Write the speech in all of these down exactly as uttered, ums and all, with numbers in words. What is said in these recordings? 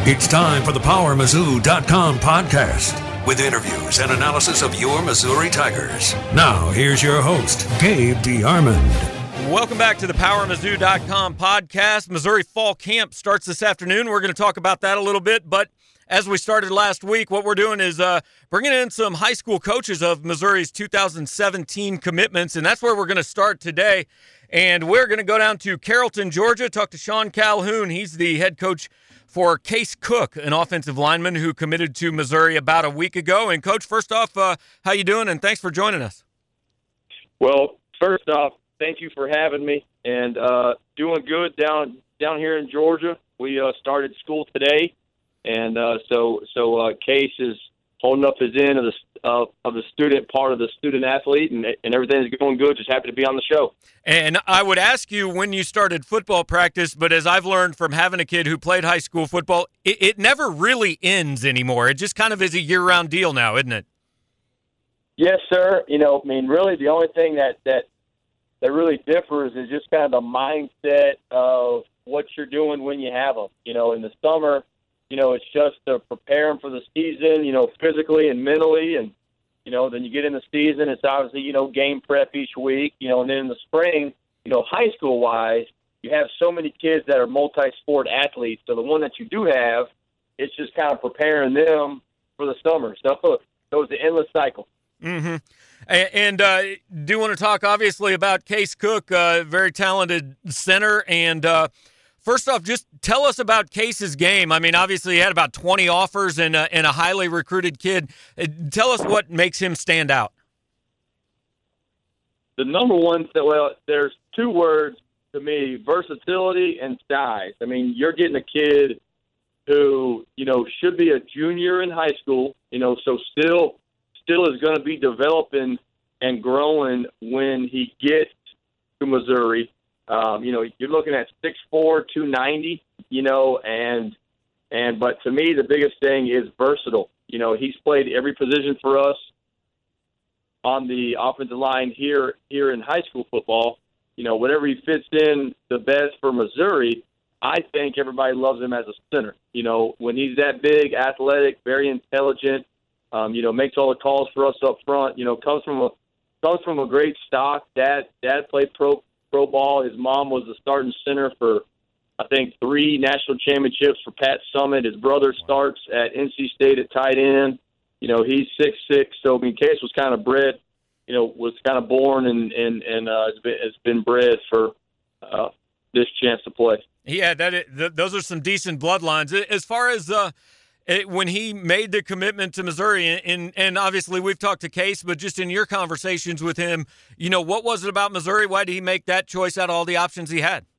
It's time for the Power Mizzou dot com podcast with interviews and analysis of your Missouri Tigers. Now, here's your host, Gabe DeArmond. Welcome back to the Power Mizzou dot com podcast. Missouri Fall Camp starts this afternoon. We're going to talk about that a little bit, but as we started last week, what we're doing is uh, bringing in some high school coaches of Missouri's two thousand seventeen commitments, and that's where we're going to start today. And we're going to go down to Carrollton, Georgia, talk to Sean Calhoun. He's the head coach for Case Cook, an offensive lineman who committed to Missouri about a week ago. And, Coach, first off, uh, how you doing, and thanks for joining us. Well, first off, thank you for having me, and uh, doing good down down here in Georgia. We uh, started school today, and uh, so so uh, Case is holding up his end of the uh, of the student part of the student athlete, and and everything is going good. Just happy to be on the show. And I would ask you when you started football practice, but as I've learned from having a kid who played high school football, it, it never really ends anymore. It just kind of is a year-round deal now, isn't it? Yes, sir. You know, I mean, really, the only thing that that that really differs is just kind of the mindset of what you're doing when you have them. You know, in the summer, you know, it's just to prepare them for the season, you know, physically and mentally. And, you know, then you get in the season, it's obviously, you know, game prep each week, you know, and then in the spring, you know, high school-wise, you have so many kids that are multi-sport athletes. So the one that you do have, it's just kind of preparing them for the summer. So, so it's an endless cycle. Mm-hmm. And uh, do want to talk, obviously, about Case Cook, uh, very talented center. And uh, first off, just tell us about Case's game. I mean, obviously, he had about twenty offers and, uh, and a highly recruited kid. Uh, tell us what makes him stand out. The number one, well, there's two words to me, versatility and size. I mean, you're getting a kid who, you know, should be a junior in high school, you know, so still – still is going to be developing and growing when he gets to Missouri. Um, you know, you're looking at six four, two ninety, you know, and, and, but to me, the biggest thing is versatile. You know, he's played every position for us on the offensive line here, here in high school football. You know, whatever he fits in the best for Missouri, I think everybody loves him as a center. You know, when he's that big, athletic, very intelligent, Um, you know, makes all the calls for us up front. You know, comes from a comes from a great stock. Dad, dad played pro pro ball. His mom was the starting center for, I think, three national championships for Pat Summitt. His brother starts at N C State at tight end. You know, he's six six. So I mean, Case was kind of bred. You know, was kind of born and and and uh, has been has been bred for uh, this chance to play. Yeah, that is, th- those are some decent bloodlines. As far as uh, It, when he made the commitment to Missouri, and, and obviously we've talked to Case, but just in your conversations with him, you know, what was it about Missouri? Why did he make that choice out of all the options he had?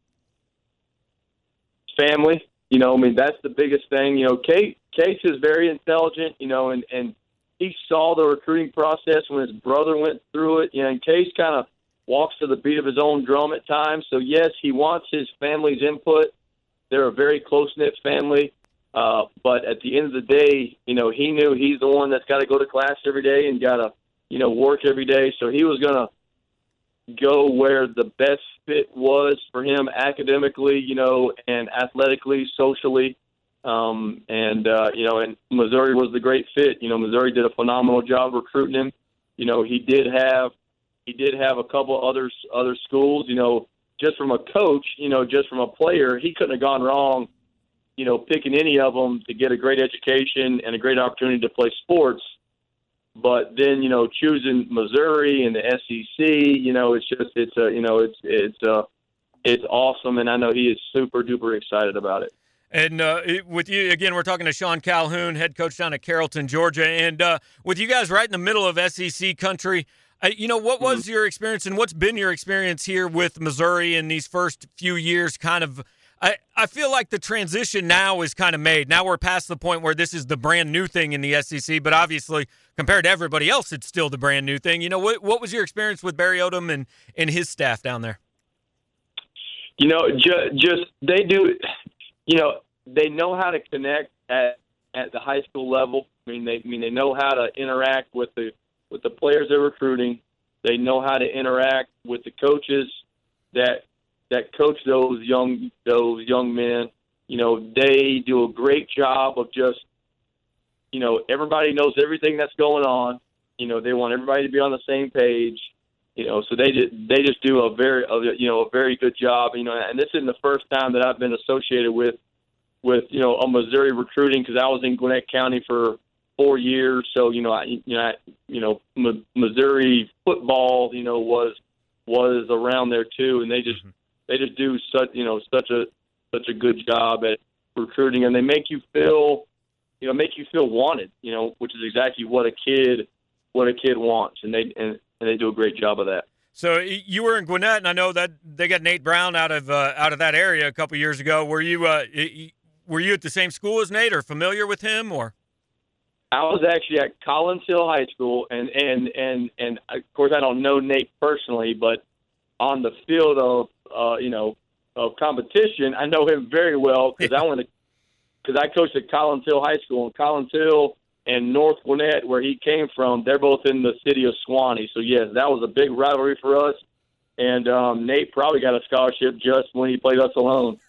Family. You know, I mean, that's the biggest thing. You know, Case, Case is very intelligent, you know, and, and he saw the recruiting process when his brother went through it. You know, and Case kind of walks to the beat of his own drum at times. So, yes, he wants his family's input. They're a very close-knit family. Uh, but at the end of the day, you know, he knew he's the one that's got to go to class every day and got to, you know, work every day. So he was going to go where the best fit was for him academically, you know, and athletically, socially. Um, and, uh, you know, and Missouri was the great fit. You know, Missouri did a phenomenal job recruiting him. You know, he did have he did have a couple others, other schools, you know, just from a coach, you know, just from a player, he couldn't have gone wrong, you know, picking any of them to get a great education and a great opportunity to play sports. But then, you know, choosing Missouri and the S E C, you know, it's just, it's a, you know, it's, it's, uh, it's awesome. And I know he is super duper excited about it. And uh, with you, again, we're talking to Sean Calhoun, head coach down at Carrollton, Georgia. And uh, with you guys right in the middle of S E C country, uh, you know, what was mm-hmm. your experience and what's been your experience here with Missouri in these first few years kind of, I, I feel like the transition now is kind of made. Now we're past the point where this is the brand new thing in the S E C, but obviously compared to everybody else, it's still the brand new thing. You know, what what was your experience with Barry Odom and, and his staff down there? You know, just, just they do, you know, they know how to connect at, at the high school level. I mean, they I mean they know how to interact with the with the players they're recruiting. They know how to interact with the coaches that that coach those young those young men. You know, they do a great job of just, you know, everybody knows everything that's going on. You know, they want everybody to be on the same page. You know, so they just they just do a very a, you know a very good job. You know, and this isn't the first time that I've been associated with with you know a Missouri recruiting, because I was in Gwinnett County for four years. So you know, I, you know, I, you know, M- Missouri football, you know, was was around there too, and they just mm-hmm. they just do such you know such a such a good job at recruiting, and they make you feel you know make you feel wanted. You know, which is exactly what a kid what a kid wants, and they and. And they do a great job of that. So you were in Gwinnett, and I know that they got Nate Brown out of uh, out of that area a couple years ago. Were you uh, were you at the same school as Nate, or familiar with him, or? I was actually at Collins Hill High School, and and and and of course I don't know Nate personally, but on the field of uh, you know of competition, I know him very well because I went to because I coached at Collins Hill High School, and Collins Hill and North Gwinnett, where he came from, they're both in the city of Suwanee. So, yes, that was a big rivalry for us. And um, Nate probably got a scholarship just when he played us alone.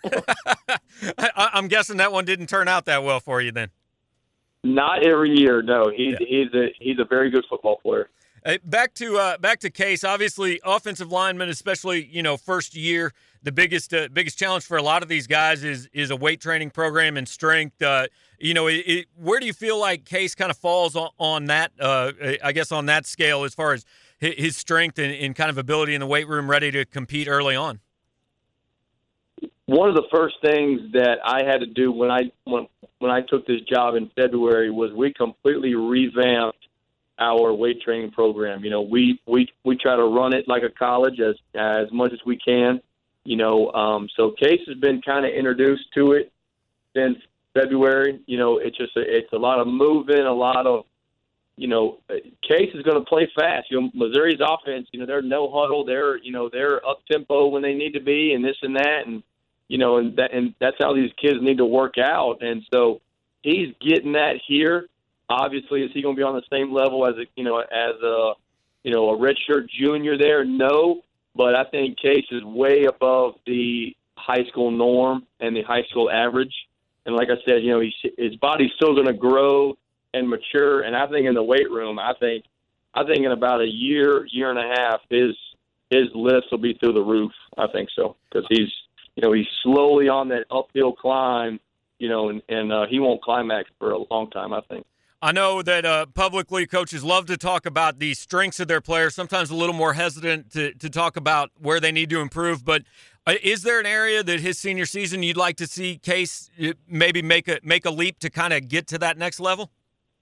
I, I'm guessing that one didn't turn out that well for you then. Not every year, no. He's yeah. he's a he's a very good football player. Hey, back to uh, back to Case. Obviously, offensive linemen, especially you know first year, the biggest uh, biggest challenge for a lot of these guys is is a weight training program and strength. Uh, you know, it, it, where do you feel like Case kind of falls on, on that? Uh, I guess on that scale, as far as his strength and, and kind of ability in the weight room, ready to compete early on. One of the first things that I had to do when I when when I took this job in February was we completely revamped our weight training program. You know, we we we try to run it like a college as as much as we can. You know, um, so Case has been kind of introduced to it since February. You know, it's just a, it's a lot of moving, a lot of, you know, Case is going to play fast. You know, Missouri's offense, you know, they're no huddle. They're, you know, they're up tempo when they need to be, and this and that, and you know, and that and that's how these kids need to work out. And so he's getting that here. Obviously, is he going to be on the same level as a, you know, as a, you know, a redshirt junior there? No. But I think Case is way above the high school norm and the high school average. And like I said, you know, he's, his body's still going to grow and mature. And I think in the weight room, I think, I think in about a year, year and a half, his his lifts will be through the roof. I think so, because he's, you know, he's slowly on that uphill climb, you know, and, and uh, he won't climax for a long time, I think. I know that uh, publicly coaches love to talk about the strengths of their players, sometimes a little more hesitant to, to talk about where they need to improve. But uh, is there an area that his senior season you'd like to see Case maybe make a make a leap to kind of get to that next level?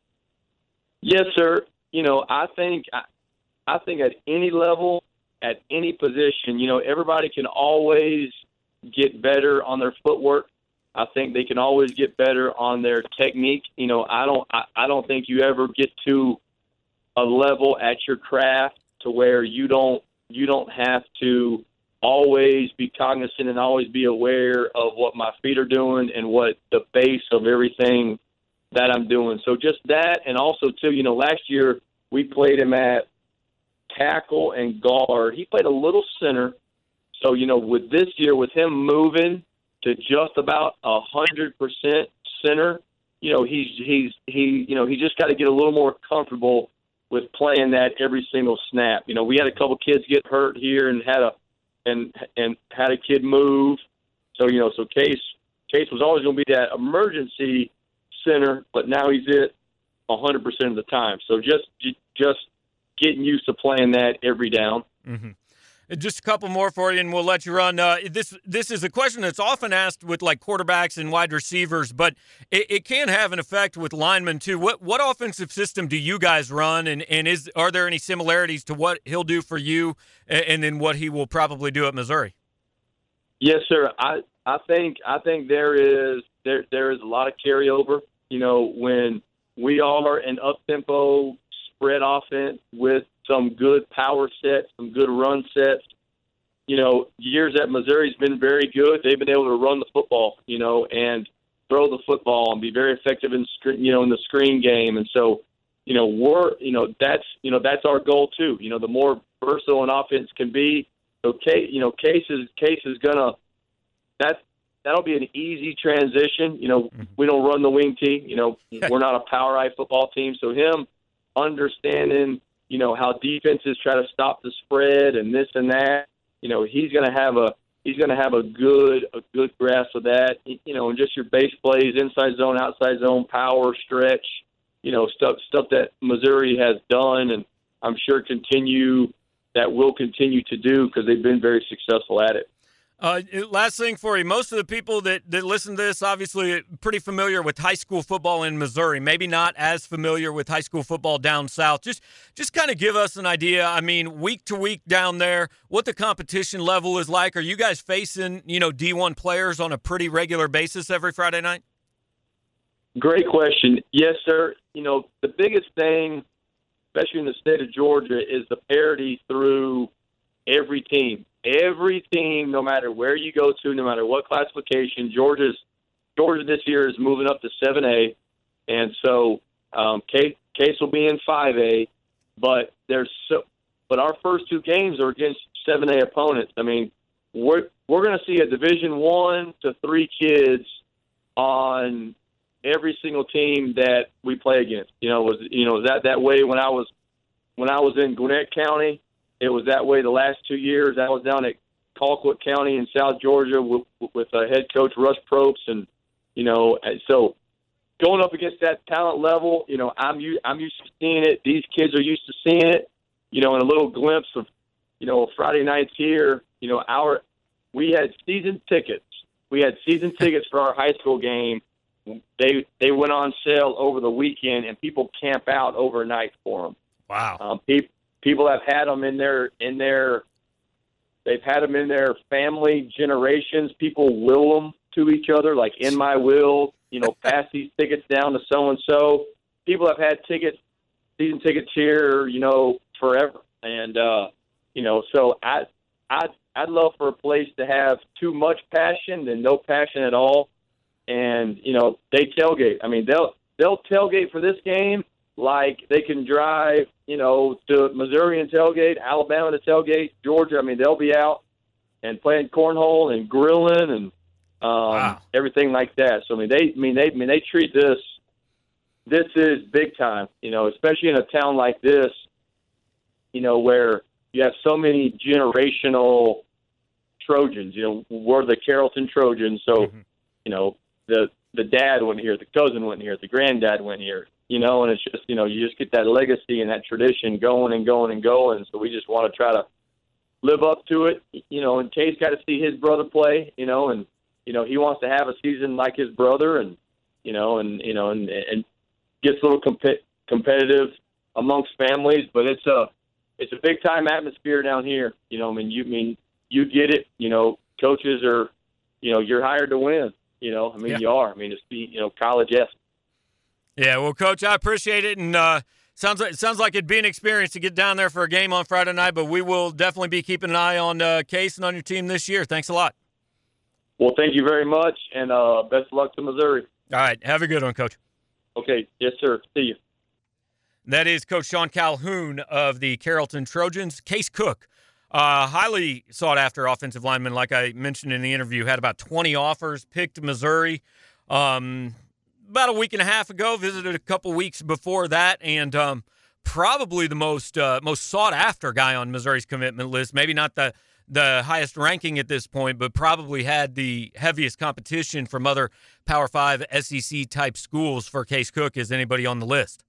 Yes, sir. You know, I think I, I think at any level, at any position, you know, everybody can always get better on their footwork. I think they can always get better on their technique. You know, I don't I, I don't think you ever get to a level at your craft to where you don't you don't have to always be cognizant and always be aware of what my feet are doing and what the base of everything that I'm doing. So just that, and also too, you know, last year we played him at tackle and guard. He played a little center. So, you know, with this year, with him moving to just about a hundred percent center, you know, he's he's he you know he just got to get a little more comfortable with playing that every single snap. You know, we had a couple kids get hurt here and had a and and had a kid move. So you know, so Case Case was always going to be that emergency center, but now he's it a hundred percent of the time. So just just getting used to playing that every down. Mm-hmm. Just a couple more for you, and we'll let you run. Uh, this this is a question that's often asked with like quarterbacks and wide receivers, but it, it can have an effect with linemen too. What what offensive system do you guys run, and, and is are there any similarities to what he'll do for you, and, and then what he will probably do at Missouri? Yes, sir. I I think I think there is there there is a lot of carryover. You know, when we are an up tempo spread offense with some good power sets, some good run sets. You know, years at Missouri's been very good. They've been able to run the football, you know, and throw the football and be very effective in, you know, in the screen game. And so, you know, we're, you know, that's, you know, that's our goal too. You know, the more versatile an offense can be. So, Case, you know, Case is, Case is gonna. That's that'll be an easy transition. You know, mm-hmm. we don't run the wing T. You know, we're not a power eye football team. So him understanding, you know, how defenses try to stop the spread and this and that, you know, he's going to have a he's going to have a good a good grasp of that. You know, and just your base plays, inside zone, outside zone, power, stretch, you know, stuff stuff that Missouri has done, and I'm sure continue that will continue to do because they've been very successful at it. Uh, last thing for you, most of the people that, that listen to this obviously pretty familiar with high school football in Missouri, maybe not as familiar with high school football down south. Just just kind of give us an idea, I mean, week to week down there, what the competition level is like. Are you guys facing, you know, D one players on a pretty regular basis every Friday night? Great question. Yes, sir. You know, the biggest thing, especially in the state of Georgia, is the parity through every team. Every team, no matter where you go to, no matter what classification, Georgia's Georgia this year is moving up to seven A, and so um, Case, Case will be in five A. But there's so, but our first two games are against seven A opponents. I mean, we're we're going to see a Division One to three kids on every single team that we play against. You know, was you know that that way when I was when I was in Gwinnett County. It was that way the last two years. I was down at Colquitt County in South Georgia with, with uh, head coach Russ Probst, and you know, so going up against that talent level, you know, I'm I'm used to seeing it. These kids are used to seeing it. You know, in a little glimpse of, you know, Friday nights here. You know, our we had season tickets. We had season tickets for our high school game. They they went on sale over the weekend, and people camp out overnight for them. Wow. Um, people. People have had them in their in their they've had them in their family generations. People will them to each other, like in my will, you know, pass these tickets down to so and so. People have had tickets, season tickets here, you know, forever. And uh, you know, so I I I'd love for a place to have too much passion than no passion at all. And you know, they tailgate. I mean, they'll they'll tailgate for this game like they can drive, you know, to Missouri and tailgate, Alabama to tailgate, Georgia. I mean, they'll be out and playing cornhole and grilling and um, wow. everything like that. So I mean, they, I mean, they, I mean, they treat this. This is big time, you know, especially in a town like this, you know, where you have so many generational Trojans. You know, we're the Carrollton Trojans, so mm-hmm. you know, the the dad went here, the cousin went here, the granddad went here. You know, and it's just, you know, you just get that legacy and that tradition going and going and going. So we just want to try to live up to it. You know, and Case got to see his brother play, you know, and, you know, he wants to have a season like his brother and, you know, and, you know, and, and gets a little comp- competitive amongst families. But it's a, it's a big time atmosphere down here. You know, I mean, you I mean, you get it, you know, coaches are, you know, you're hired to win, you know, I mean, yeah. you are. I mean, it's, you know, college-esque. Yeah, well, Coach, I appreciate it, and uh, sounds like sounds like it'd be an experience to get down there for a game on Friday night. But we will definitely be keeping an eye on uh, Case and on your team this year. Thanks a lot. Well, thank you very much, and uh, best of luck to Missouri. All right, have a good one, Coach. Okay, yes, sir. See you. That is Coach Sean Calhoun of the Carrollton Trojans. Case Cook, uh, highly sought-after offensive lineman, like I mentioned in the interview, had about twenty offers, picked Missouri. Um, About a week and a half ago, visited a couple weeks before that, and um, probably the most uh, most sought after guy on Missouri's commitment list. Maybe not the the highest ranking at this point, but probably had the heaviest competition from other Power Five S E C type schools for Case Cook as anybody on the list.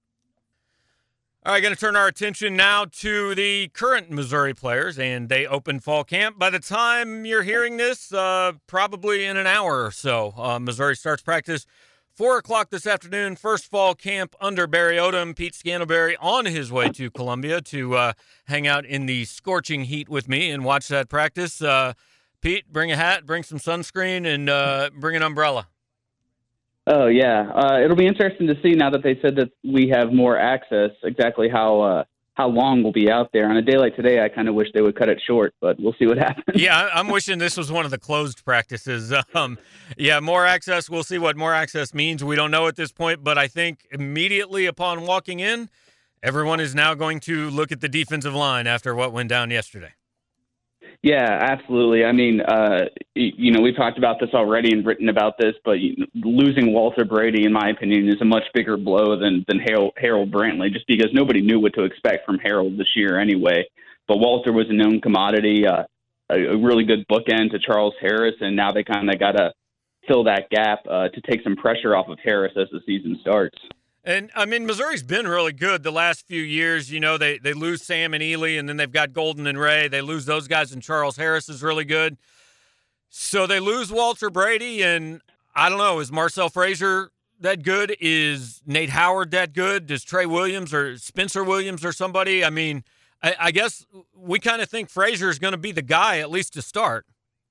All right, going to turn our attention now to the current Missouri players, and they open fall camp. By the time you're hearing this, uh, probably in an hour or so, uh, Missouri starts practice. Four o'clock this afternoon, first fall camp under Barry Odom. Pete Scantlebury on his way to Columbia to uh, hang out in the scorching heat with me and watch that practice. Uh, Pete, bring a hat, bring some sunscreen, and uh, bring an umbrella. Oh, yeah. Uh, it'll be interesting to see now that they said that we have more access, exactly how uh, how long we'll be out there. On a day like today, I kind of wish they would cut it short, but we'll see what happens. Yeah, I'm wishing this was one of the closed practices. Um, yeah, more access. We'll see what more access means. We don't know at this point, but I think immediately upon walking in, everyone is now going to look at the defensive line after what went down yesterday. Yeah, absolutely. I mean, uh, you know, we've talked about this already and written about this, but losing Walter Brady, in my opinion, is a much bigger blow than than Harold, Harold Brantley, just because nobody knew what to expect from Harold this year anyway. But Walter was a known commodity, uh, a, a really good bookend to Charles Harris, and now they kind of got to fill that gap uh, to take some pressure off of Harris as the season starts. And, I mean, Missouri's been really good the last few years. You know, they, they lose Sam and Ely, and then they've got Golden and Ray. They lose those guys, and Charles Harris is really good. So they lose Walter Brady, and I don't know, is Marcel Frazier that good? Is Nate Howard that good? Does Trey Williams or Spencer Williams or somebody? I mean, I, I guess we kind of think Frazier is going to be the guy, at least to start.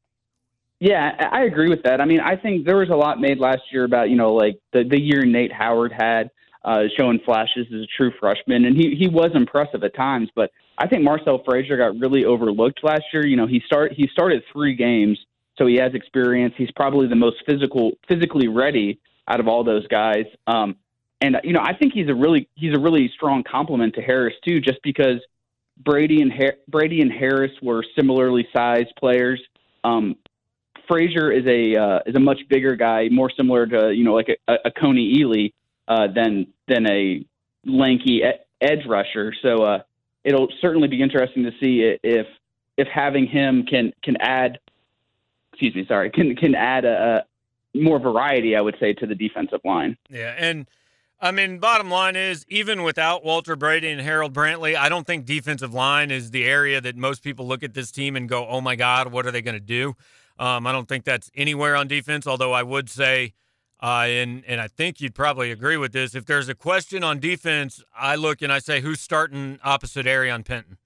Yeah, I agree with that. I mean, I think there was a lot made last year about, you know, like the, the year Nate Howard had. Uh, showing flashes as a true freshman, and he, he was impressive at times. But I think Marcel Frazier got really overlooked last year. You know, he start he started three games, so he has experience. He's probably the most physical, physically ready out of all those guys. Um, and you know, I think he's a really he's a really strong complement to Harris too, just because Brady and Har- Brady and Harris were similarly sized players. Um, Frazier is a uh, is a much bigger guy, more similar to you know like a, a Coney Ely. Uh, than than a lanky e- edge rusher. So uh, it'll certainly be interesting to see if if having him can can add, excuse me, sorry, can can add a, a more variety, I would say, to the defensive line. Yeah, and I mean, bottom line is, even without Walter Brady and Harold Brantley, I don't think defensive line is the area that most people look at this team and go, "Oh my God, what are they going to do?" Um, I don't think that's anywhere on defense. Although I would say. Uh, and, and I think you'd probably agree with this. If there's a question on defense, I look and I say, who's starting opposite Arion Penton?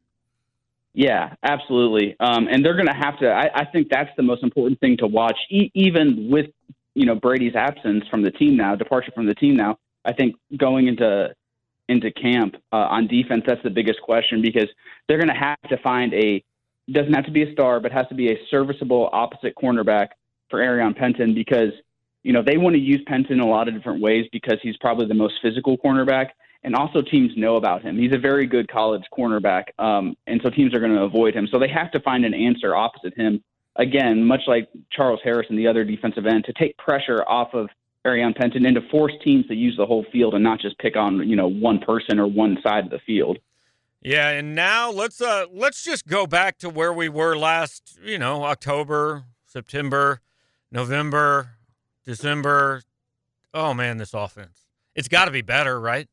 Yeah, absolutely. Um, and they're going to have to, I, I think that's the most important thing to watch, e- even with, you know, Brady's absence from the team now, departure from the team now. I think going into, into camp uh, on defense, that's the biggest question, because they're going to have to find a, doesn't have to be a star, but has to be a serviceable opposite cornerback for Arion Penton, because you know, they want to use Penton in a lot of different ways because he's probably the most physical cornerback, and also teams know about him. He's a very good college cornerback, um, and so teams are going to avoid him. So they have to find an answer opposite him, again, much like Charles Harris and the other defensive end, to take pressure off of Arion Penton and to force teams to use the whole field and not just pick on, you know, one person or one side of the field. Yeah, and now let's uh, let's just go back to where we were last, you know, October, September, November, December. Oh, man, this offense. It's got to be better, right?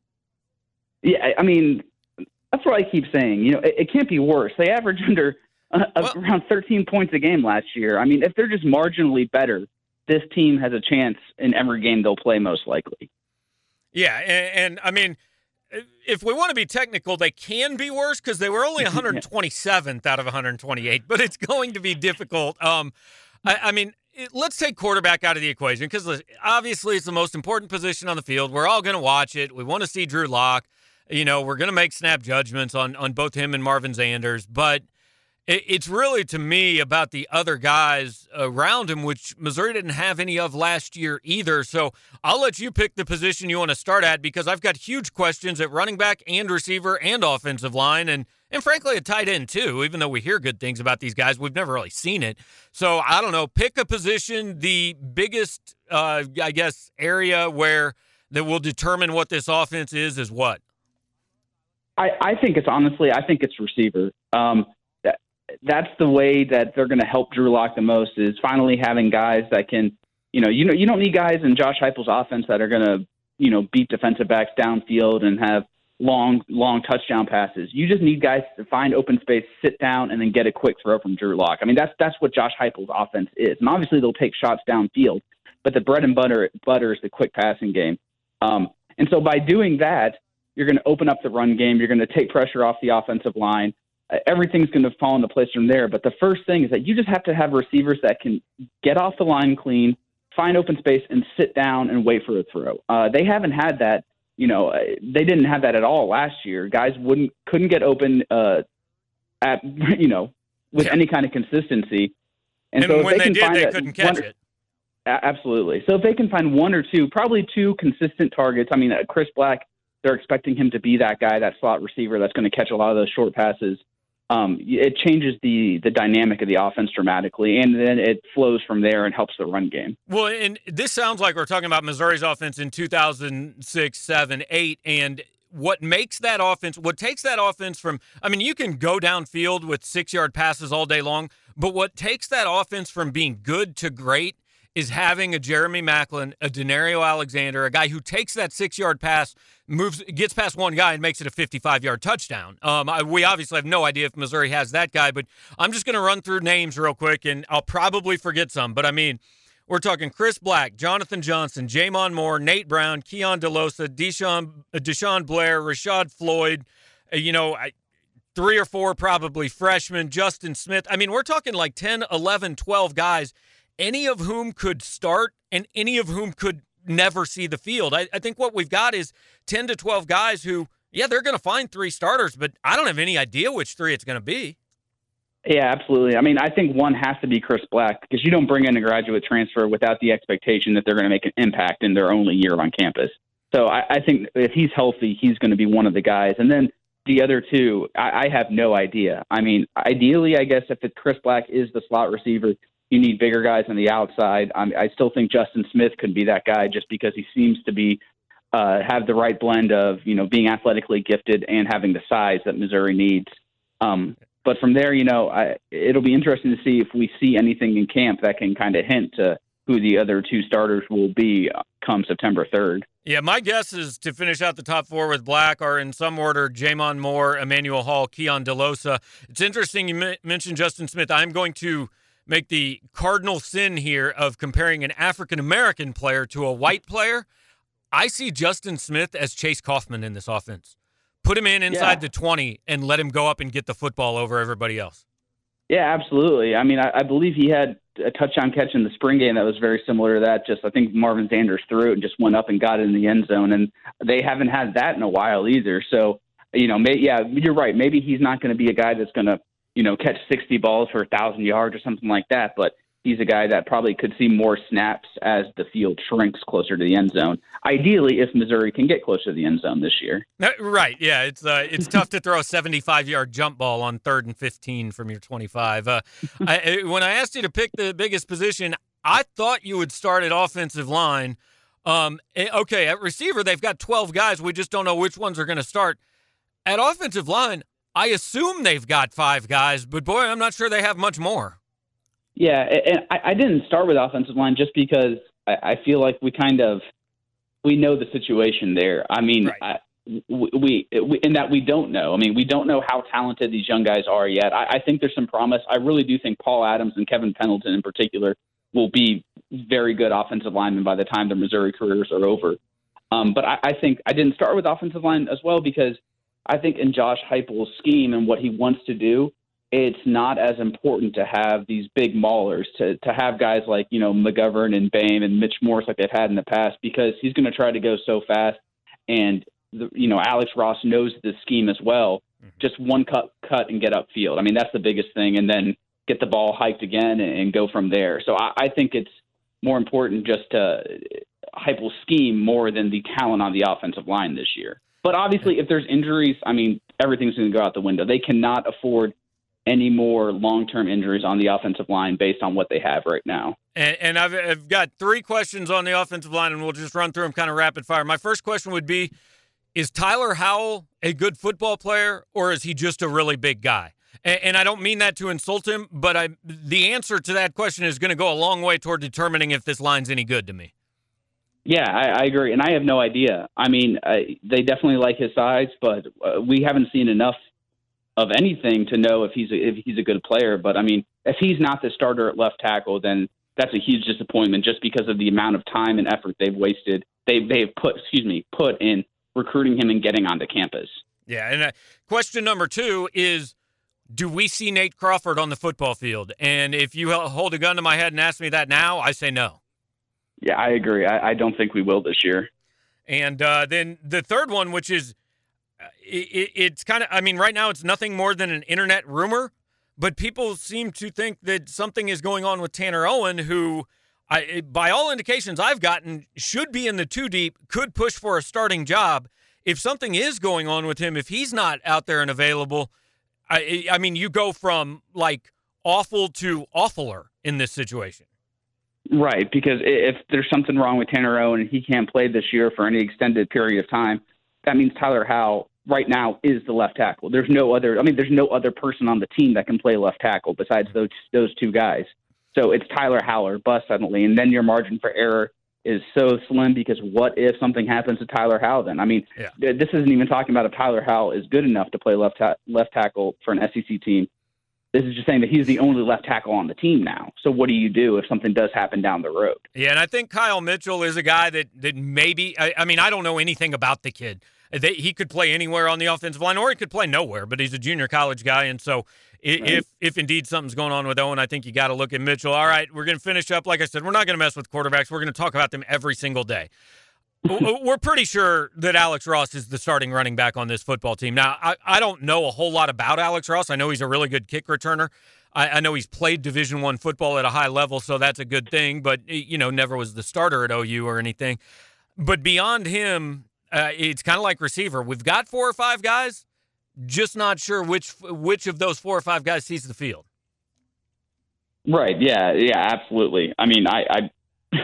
Yeah, I mean, that's what I keep saying. You know, it, it can't be worse. They averaged under uh, well, around thirteen points a game last year. I mean, if they're just marginally better, this team has a chance in every game they'll play, most likely. Yeah, and, and I mean, if we want to be technical, they can be worse because they were only one hundred twenty-seventh out of one hundred twenty-eight, but it's going to be difficult. Um, I, I mean, it, let's take quarterback out of the equation because obviously it's the most important position on the field. We're all going to watch it. We want to see Drew Lock. You know, we're going to make snap judgments on, on both him and Marvin Zanders, but it, it's really, to me, about the other guys around him, which Missouri didn't have any of last year either. So I'll let you pick the position you want to start at because I've got huge questions at running back and receiver and offensive line and, and frankly, a tight end too, even though we hear good things about these guys. We've never really seen it. So I don't know, pick a position, the biggest, uh, I guess, area where that will determine what this offense is is what? I, I think it's honestly, I think it's receiver. Um, that, that's the way that they're going to help Drew Lock the most is finally having guys that can, you know, you know, you don't need guys in Josh Heupel's offense that are going to, you know, beat defensive backs downfield and have long, long touchdown passes. You just need guys to find open space, sit down, and then get a quick throw from Drew Lock. I mean, that's that's what Josh Heupel's offense is. And obviously they'll take shots downfield, but the bread and butter butter is the quick passing game. Um, and so by doing that, you're going to open up the run game. You're going to take pressure off the offensive line. Uh, everything's going to fall into place from there. But the first thing is that you just have to have receivers that can get off the line clean, find open space, and sit down and wait for a throw. Uh, they haven't had that. You know, they didn't have that at all last year. Guys wouldn't couldn't get open uh, at you know with yeah. any kind of consistency. And, and so when they, they did, they couldn't catch one, it. Absolutely. So if they can find one or two, probably two consistent targets. I mean, uh, Chris Black. They're expecting him to be that guy, that slot receiver that's going to catch a lot of those short passes. um, it changes the the dynamic of the offense dramatically, and then it flows from there and helps the run game. Well, and this sounds like we're talking about Missouri's offense in two thousand six, seven, eight, and what makes that offense, what takes that offense from, I mean, you can go downfield with six-yard passes all day long, but what takes that offense from being good to great is having a Jeremy Maclin, a Denario Alexander, a guy who takes that six-yard pass, moves, gets past one guy and makes it a fifty-five-yard touchdown. Um, I, we obviously have no idea if Missouri has that guy, but I'm just going to run through names real quick, and I'll probably forget some. But, I mean, we're talking Chris Black, Jonathan Johnson, Jamon Moore, Nate Brown, Keon DeLosa, Deshaun, Deshaun Blair, Rashad Floyd, uh, you know, I, three or four probably freshmen, Justin Smith. I mean, we're talking like ten, eleven, twelve guys, any of whom could start and any of whom could never see the field. I, I think what we've got is ten to twelve guys who, yeah, they're going to find three starters, but I don't have any idea which three it's going to be. Yeah, absolutely. I mean, I think one has to be Chris Black, because you don't bring in a graduate transfer without the expectation that they're going to make an impact in their only year on campus. So I, I think if he's healthy, he's going to be one of the guys. And then the other two, I, I have no idea. I mean, ideally, I guess if it's Chris Black is the slot receiver, you need bigger guys on the outside. I, I still think Justin Smith could be that guy just because he seems to be uh, have the right blend of, you know, being athletically gifted and having the size that Missouri needs. Um, but from there, you know, I, it'll be interesting to see if we see anything in camp that can kind of hint to who the other two starters will be come September third. Yeah, my guess is to finish out the top four with Black are in some order Jamon Moore, Emmanuel Hall, Keon DeLosa. It's interesting you m- mentioned Justin Smith. I'm going to make the cardinal sin here of comparing an African-American player to a white player. I see Justin Smith as Chase Kaufman in this offense. Put him in inside yeah. the twenty and let him go up and get the football over everybody else. Yeah, absolutely. I mean, I, I believe he had a touchdown catch in the spring game that was very similar to that. Just I think Marvin Sanders threw it and just went up and got it in the end zone, and they haven't had that in a while either. So, you know, may, yeah, you're right. Maybe he's not going to be a guy that's going to, you know, catch sixty balls for a thousand yards or something like that, but he's a guy that probably could see more snaps as the field shrinks closer to the end zone. Ideally, if Missouri can get closer to the end zone this year. Right, yeah. It's uh, it's tough to throw a seventy-five-yard jump ball on third and fifteen from your twenty-five. Uh, I, when I asked you to pick the biggest position, I thought you would start at offensive line. Um, okay, at receiver, they've got twelve guys. We just don't know which ones are going to start. At offensive line, I assume they've got five guys, but boy, I'm not sure they have much more. Yeah, and I, I didn't start with offensive line just because I, I feel like we kind of we know the situation there. I mean, right. I, we, we in that we don't know. I mean, we don't know how talented these young guys are yet. I, I think there's some promise. I really do think Paul Adams and Kevin Pendleton in particular will be very good offensive linemen by the time their Missouri careers are over. Um, but I, I think I didn't start with offensive line as well because I think in Josh Heupel's scheme and what he wants to do, it's not as important to have these big maulers, to to have guys like, you know, McGovern and Bame and Mitch Morse like they've had in the past, because he's going to try to go so fast. And, the, you know, Alex Ross knows this scheme as well. Mm-hmm. Just one cut, cut and get upfield. I mean, that's the biggest thing. And then get the ball hiked again and, and go from there. So I, I think it's more important just to Heupel's scheme more than the talent on the offensive line this year. But obviously, if there's injuries, I mean, everything's going to go out the window. They cannot afford any more long-term injuries on the offensive line based on what they have right now. And, and I've, I've got three questions on the offensive line, and we'll just run through them kind of rapid fire. My first question would be, is Tyler Howell a good football player, or is he just a really big guy? And, and I don't mean that to insult him, but I, the answer to that question is going to go a long way toward determining if this line's any good to me. Yeah, I, I agree, and I have no idea. I mean, I, they definitely like his size, but uh, we haven't seen enough of anything to know if he's a, if he's a good player. But I mean, if he's not the starter at left tackle, then that's a huge disappointment just because of the amount of time and effort they've wasted. They they've put excuse me put in recruiting him and getting onto campus. Yeah, and uh, question number two is, do we see Nate Crawford on the football field? And if you hold a gun to my head and ask me that now, I say no. Yeah, I agree. I, I don't think we will this year. And uh, then the third one, which is, It, it's kind of, I mean, right now it's nothing more than an internet rumor, but people seem to think that something is going on with Tanner Owen, who, I, by all indications I've gotten, should be in the two deep, could push for a starting job. If something is going on with him, if he's not out there and available, I, I mean, you go from like awful to awfuler in this situation. Right, because if there's something wrong with Tanner Owen and he can't play this year for any extended period of time, that means Tyler Howell right now is the left tackle. There's no other. I mean, there's no other person on the team that can play left tackle besides those those two guys. So it's Tyler Howell or bust suddenly, and then your margin for error is so slim because what if something happens to Tyler Howell then? I mean, yeah. this isn't even talking about if Tyler Howell is good enough to play left ta- left tackle for an S E C team. This is just saying that he's the only left tackle on the team now. So what do you do if something does happen down the road? Yeah, and I think Kyle Mitchell is a guy that, that maybe I, – I mean, I don't know anything about the kid. They, he could play anywhere on the offensive line, or he could play nowhere, but he's a junior college guy. And so if, right. if, if indeed something's going on with Owen, I think you got to look at Mitchell. All right, we're going to finish up. Like I said, we're not going to mess with quarterbacks. We're going to talk about them every single day. We're pretty sure that Alex Ross is the starting running back on this football team. Now, I, I don't know a whole lot about Alex Ross. I know he's a really good kick returner. I, I know he's played Division One football at a high level, so that's a good thing, but, you know, never was the starter at O U or anything. But beyond him, uh, it's kind of like receiver. We've got four or five guys, just not sure which which of those four or five guys sees the field. Right, yeah, yeah, absolutely. I mean, I, I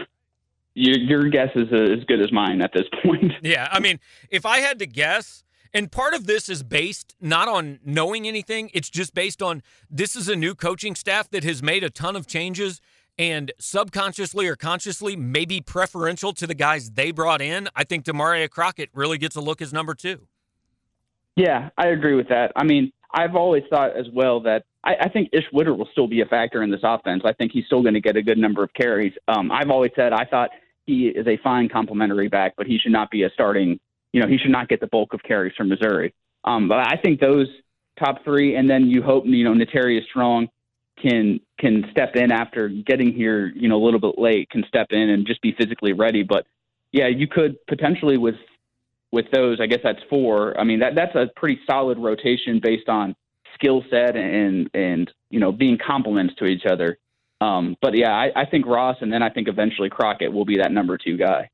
your, your guess is as good as mine at this point. Yeah, I mean, if I had to guess, and part of this is based not on knowing anything, it's just based on this is a new coaching staff that has made a ton of changes and subconsciously or consciously maybe preferential to the guys they brought in. I think Demaria Crockett really gets a look as number two. Yeah, I agree with that. I mean, I've always thought as well that I, I think Ish Witter will still be a factor in this offense. I think he's still going to get a good number of carries. Um, I've always said I thought he is a fine complementary back, but he should not be a starting, you know, he should not get the bulk of carries from Missouri. Um, but I think those top three, and then you hope, you know, Natarius Strong can can step in after getting here, you know, a little bit late, can step in and just be physically ready. But, yeah, you could potentially with with those, I guess that's four. I mean, that that's a pretty solid rotation based on skill set and, and, you know, being complements to each other. Um, but, yeah, I, I think Ross and then I think eventually Crockett will be that number two guy.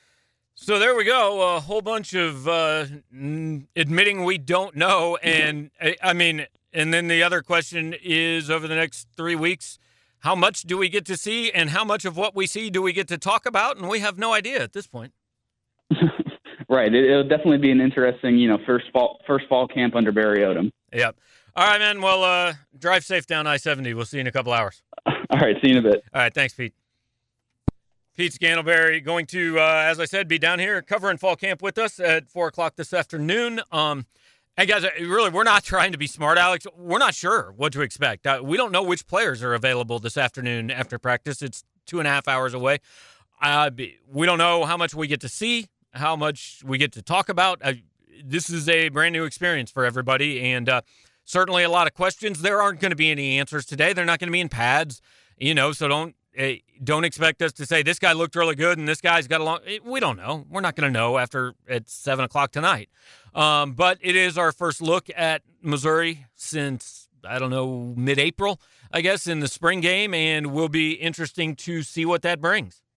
So there we go. A whole bunch of uh, admitting we don't know. And, I mean, and then the other question is over the next three weeks, how much do we get to see and how much of what we see do we get to talk about? And we have no idea at this point. Right. It, it'll definitely be an interesting, you know, first fall first fall camp under Barry Odom. Yep. All right, man. Well, uh, drive safe down I seventy. We'll see you in a couple hours. All right. See you in a bit. All right. Thanks, Pete. Pete Scantlebury going to, uh, as I said, be down here covering fall camp with us at four o'clock this afternoon. Um, and, guys, really, we're not trying to be smart, Alex. We're not sure what to expect. Uh, we don't know which players are available this afternoon after practice. It's two and a half hours away. Uh, we don't know how much we get to see, how much we get to talk about. Uh, this is a brand new experience for everybody, and uh, certainly a lot of questions. There aren't going to be any answers today. They're not going to be in pads, you know, so don't uh, don't expect us to say this guy looked really good and this guy's got a long – we don't know. We're not going to know after at seven o'clock tonight. Um, but it is our first look at Missouri since, I don't know, mid-April, I guess, in the spring game, and will be interesting to see what that brings.